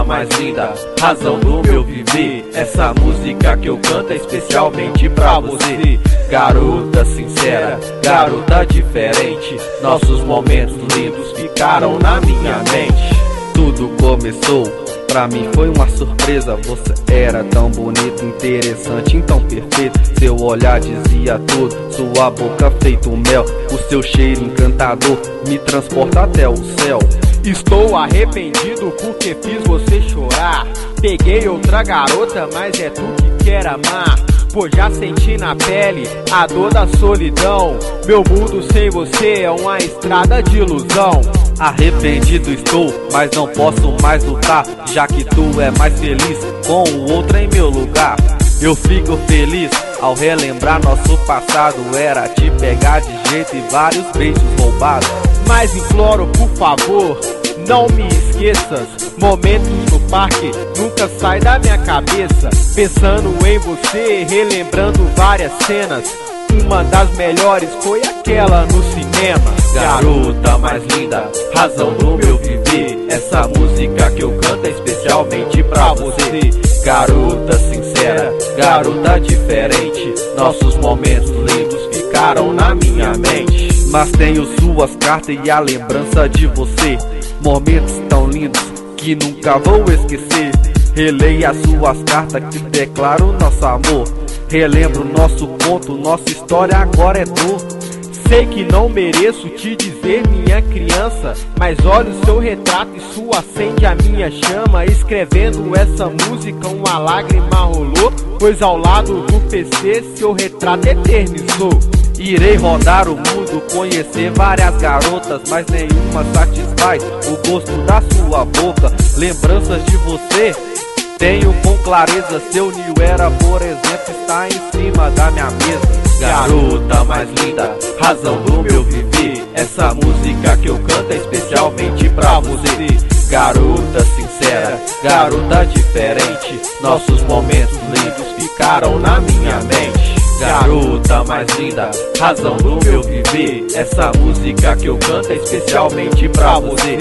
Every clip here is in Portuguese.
Garota mais linda, razão do meu viver. Essa música que eu canto é especialmente pra você. Garota sincera, garota diferente, nossos momentos lindos ficaram na minha mente. Tudo começou, pra mim foi uma surpresa. Você era tão bonito, interessante, então perfeito. Seu olhar dizia tudo, sua boca feito mel. O seu cheiro encantador me transporta até o céu. Estou arrependido porque fiz você chorar. Peguei outra garota, mas é tu que quer amar. Pois já senti na pele a dor da solidão. Meu mundo sem você é uma estrada de ilusão. Arrependido estou, mas não posso mais lutar, já que tu é mais feliz com o outro em meu lugar. Eu fico feliz ao relembrar nosso passado. Era te pegar de jeito e vários beijos roubados. Mas imploro, por favor, não me esqueças. Momentos no parque nunca sai da minha cabeça. Pensando em você, relembrando várias cenas. Uma das melhores foi aquela no cinema. Garota mais linda, razão do meu viver. Essa música que eu canto é especialmente pra você. Garota sincera, garota diferente, nossos momentos lindos ficaram na minha mente. Mas tenho suas cartas e a lembrança de você. Momentos tão lindos que nunca vou esquecer. Releia as suas cartas que declaram nosso amor. Relembro nosso conto, nossa história agora é dor. Sei que não mereço te dizer, minha criança, mas olha o seu retrato, isso acende a minha chama. Escrevendo essa música uma lágrima rolou, pois ao lado do PC seu retrato eternizou. Irei rodar o mundo, conhecer várias garotas, mas nenhuma satisfaz o gosto da sua boca. Lembranças de você tenho com clareza. Seu New Era, por exemplo, está em cima da minha mesa. Garota mais linda, razão do meu viver. Essa música que eu canto é especialmente pra você. Garota sincera, garota diferente, nossos momentos lindos ficaram na minha mente. Garota mais linda, razão do meu viver. Essa música que eu canto é especialmente pra você.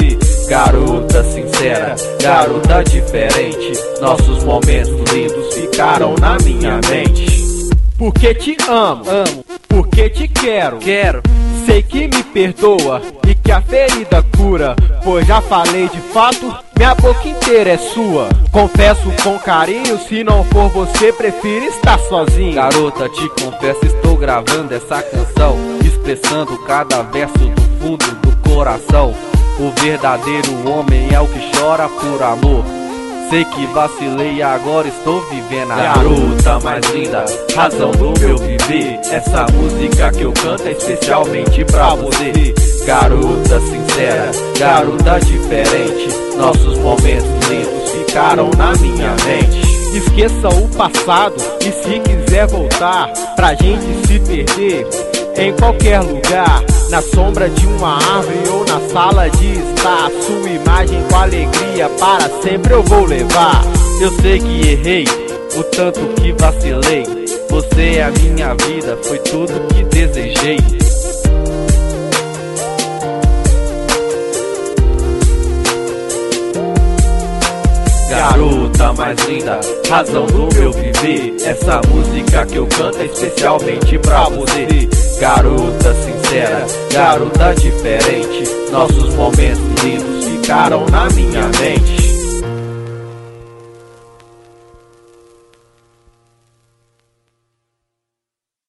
Garota sincera, garota diferente, nossos momentos lindos ficaram na minha mente. Porque te amo, porque te quero. Sei que me perdoa e que a ferida cura, pois já falei de fato, minha boca inteira é sua. Confesso com carinho, se não for você, prefiro estar sozinho. Garota, te confesso, estou gravando essa canção, expressando cada verso do fundo do coração. O verdadeiro homem é o que chora por amor. Sei que vacilei e agora estou vivendo a garota mais linda, razão do meu viver. Essa música que eu canto é especialmente pra você. Garota sincera, garota diferente, nossos momentos lindos ficaram na minha mente. Esqueça o passado e se quiser voltar, pra gente se perder em qualquer lugar, na sombra de uma árvore ou na sala de estar. Sua imagem com alegria para sempre eu vou levar. Eu sei que errei, o tanto que vacilei. Você é a minha vida, foi tudo que desejei. Garota mais linda, razão do meu viver. Essa música que eu canto é especialmente pra você. Garota sincera, garota diferente, nossos momentos lindos ficaram na minha